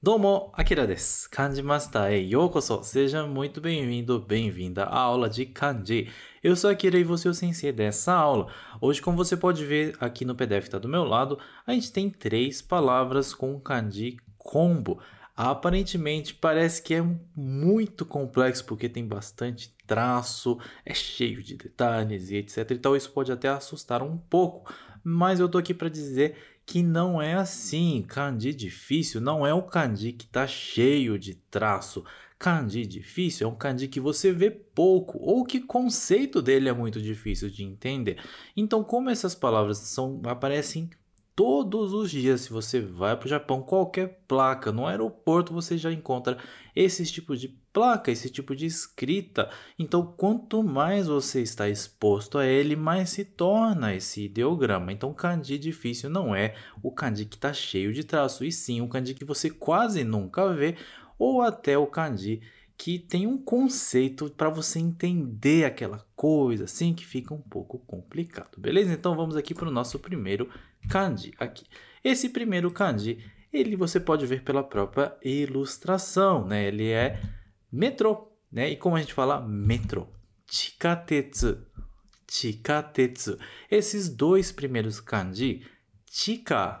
Domo, Akira desu. Kanji Master e yokoso. Seja muito bem-vindo, bem-vinda à aula de Kanji. Eu sou Akira e vou ser o sensei dessa aula. Hoje, como você pode ver aqui no PDF que está do meu lado, a gente tem 3 palavras com Kanji combo. Aparentemente, parece que é muito complexo porque tem bastante traço, é cheio de detalhes e etc. Então, isso pode até assustar um pouco. Mas eu tô aqui para dizer que não é assim. Kanji difícil não é um kanji que está cheio de traço. Kanji difícil é um kanji que você vê pouco ou que o conceito dele é muito difícil de entender. Então, como essas palavras aparecem todos os dias, se você vai para o Japão, qualquer placa no aeroporto você já encontra esses tipos de placa, esse tipo de escrita. Então, quanto mais você está exposto a ele, mais se torna esse ideograma. Então, kanji difícil não é o kanji que está cheio de traço, e sim o kanji que você quase nunca vê, ou até o kanji que tem um conceito para você entender aquela coisa, assim que fica um pouco complicado, beleza? Então vamos aqui para o nosso primeiro kanji aqui. Esse primeiro kanji, você pode ver pela própria ilustração, né? Ele é metrô, né? E como a gente fala metrô? Chikatetsu. Chikatetsu. Esses dois primeiros kanji, chika,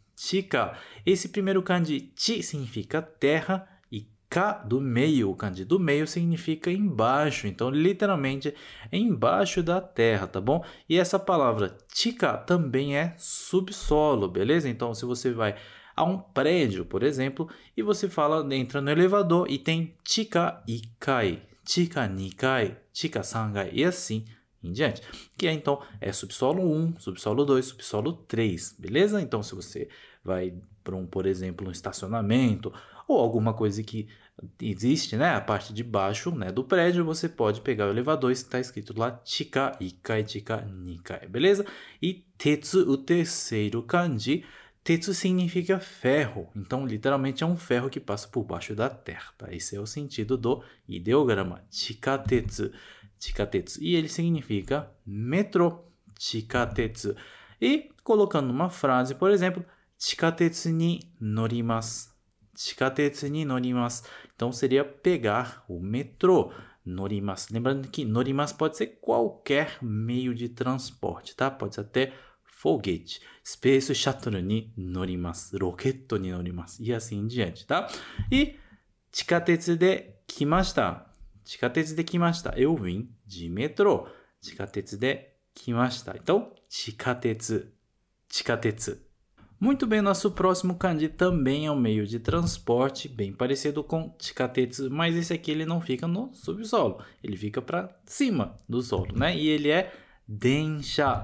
esse primeiro kanji, chi significa terra, Ka do meio, o kanji do meio significa embaixo, então literalmente é embaixo da terra, tá bom? E essa palavra chika também é subsolo, beleza? Então se você vai a um prédio, por exemplo, e você entra no elevador e tem chika ikai, chika nikai, chika sangai e assim em diante. Que então é subsolo 1, subsolo 2, subsolo 3, beleza? Então se você vai para por exemplo, um estacionamento ou alguma coisa que existe, né, a parte de baixo, né, do prédio, você pode pegar o elevador e está escrito lá chika ikai, chika nikai, beleza? E tetsu, o terceiro kanji, tetsu significa ferro, então literalmente é um ferro que passa por baixo da terra, tá? Esse é o sentido do ideograma, chikatetsu, chikatetsu, e ele significa metrô, chikatetsu. E colocando uma frase, por exemplo, chikatetsu ni norimasu. Chikatetsu ni norimasu. Então seria pegar o metrô. Norimasu. Lembrando que norimasu pode ser qualquer meio de transporte, tá? Pode ser até foguete. Space Shuttle ni norimasu. Roquete ni norimasu. E assim em diante, tá? E chikatetsu de kimashita. Chikatetsu de kimashita. Eu vim de metrô. Chikatetsu de kimashita. Então, chikatetsu. Chikatetsu. Muito bem, nosso próximo kanji também é um meio de transporte, bem parecido com chikatetsu, mas esse aqui ele não fica no subsolo, ele fica para cima do solo, né? E ele é densha,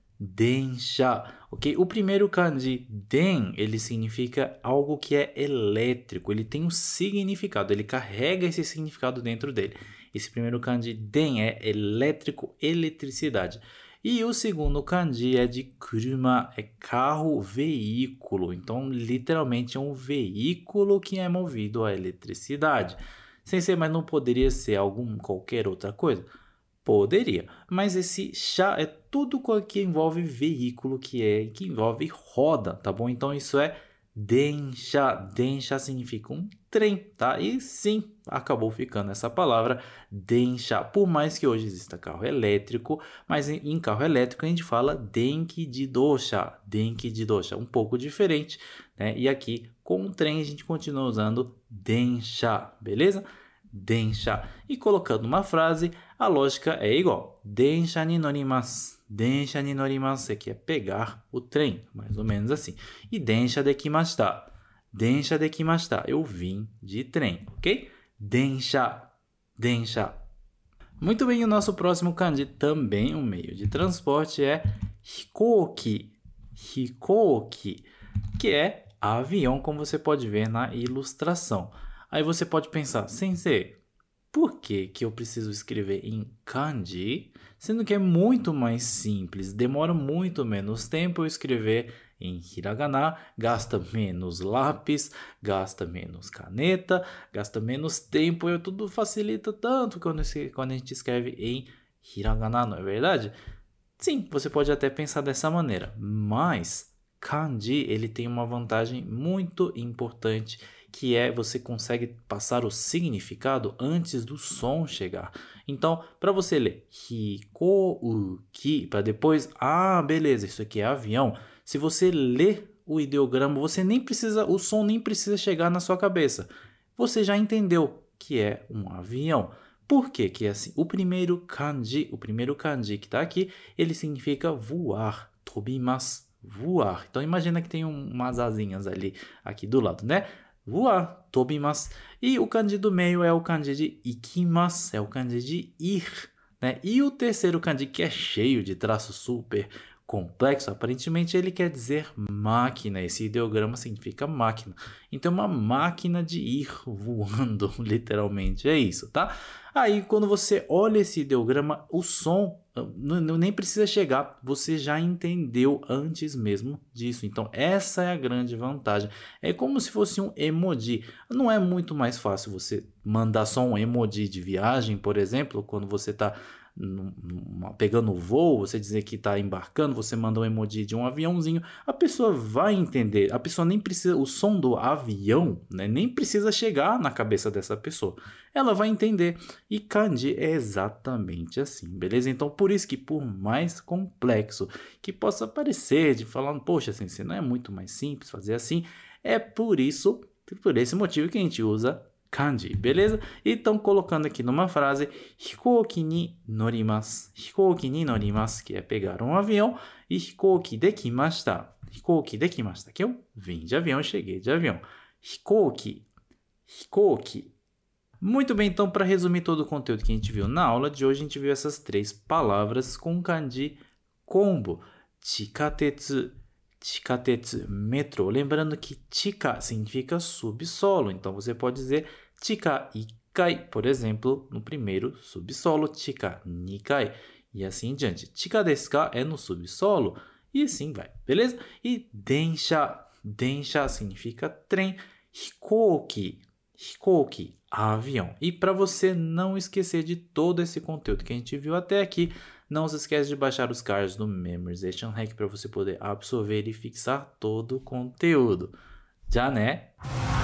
densha, ok? O primeiro kanji, den, ele significa algo que é elétrico, ele tem um significado, ele carrega esse significado dentro dele. Esse primeiro kanji, den, é elétrico, eletricidade. E o segundo kanji é de kuruma, é carro, veículo. Então, literalmente é um veículo que é movido a eletricidade. Sem ser, mas não poderia ser qualquer outra coisa? Poderia, mas esse chá é tudo que envolve veículo, que envolve roda, tá bom? Então isso é densha. Densha significa um trem, tá? E sim, acabou ficando essa palavra densha. Por mais que hoje exista carro elétrico, mas em carro elétrico a gente fala denki jidosha, um pouco diferente, né? E aqui com o trem a gente continua usando densha, beleza? Densha. E colocando uma frase, a lógica é igual. Densha ni norimasu. Densha ni norimasu. Aqui é pegar o trem, mais ou menos assim. E densha de kimashita. Densha de kimashita. Eu vim de trem, ok? Densha. Densha. Muito bem, o nosso próximo kanji, também um meio de transporte, é hikouki. Hikouki, que é avião, como você pode ver na ilustração. Aí você pode pensar, sensei, por que eu preciso escrever em kanji, sendo que é muito mais simples, demora muito menos tempo eu escrever em hiragana, gasta menos lápis, gasta menos caneta, gasta menos tempo, tudo facilita tanto quando a gente escreve em hiragana, não é verdade? Sim, você pode até pensar dessa maneira, mas kanji ele tem uma vantagem muito importante que é você consegue passar o significado antes do som chegar. Então, para você ler hikouki, para depois, beleza, isso aqui é avião. Se você lê o ideograma, o som nem precisa chegar na sua cabeça. Você já entendeu que é um avião. Por que que é assim? O primeiro kanji que está aqui, ele significa voar, tobimasu, voar. Então imagina que tem umas asinhas ali, aqui do lado, né? Voar, tobimasu. E o kanji do meio é o kanji de ikimasu, é o kanji de ir, né? E o terceiro kanji, que é cheio de traços super complexo, aparentemente ele quer dizer máquina. Esse ideograma significa máquina. Então, uma máquina de ir voando, literalmente, é isso, tá? Aí, quando você olha esse ideograma, o som nem precisa chegar, você já entendeu antes mesmo disso. Então, essa é a grande vantagem. É como se fosse um emoji. Não é muito mais fácil você mandar só um emoji de viagem, por exemplo, quando você está pegando o voo, você dizer que está embarcando, você manda um emoji de um aviãozinho, a pessoa vai entender, a pessoa nem precisa, o som do avião, né, nem precisa chegar na cabeça dessa pessoa, ela vai entender. E kanji é exatamente assim, beleza? Então por isso que, por mais complexo que possa parecer, de falar, poxa, assim, não é muito mais simples fazer assim, é por esse motivo que a gente usa kanji, beleza? Então, colocando aqui numa frase, hikouki ni norimasu. Hikouki ni norimasu, que é pegar um avião, e hikouki dekimashita. Hikouki dekimashita, que eu vim de avião, cheguei de avião. Hikouki. Muito bem, então, para resumir todo o conteúdo que a gente viu na aula de hoje, a gente viu essas 3 palavras com kanji combo. Chikatetsu, metrô. Lembrando que chika significa subsolo, então você pode dizer chika ikai, por exemplo, no primeiro subsolo, chika nikai, e assim em diante. Chika desu ka é no subsolo, e assim vai, beleza? E densha significa trem, hikouki, avião. E para você não esquecer de todo esse conteúdo que a gente viu até aqui, não se esquece de baixar os cards do Memorization Hack para você poder absorver e fixar todo o conteúdo. Já né?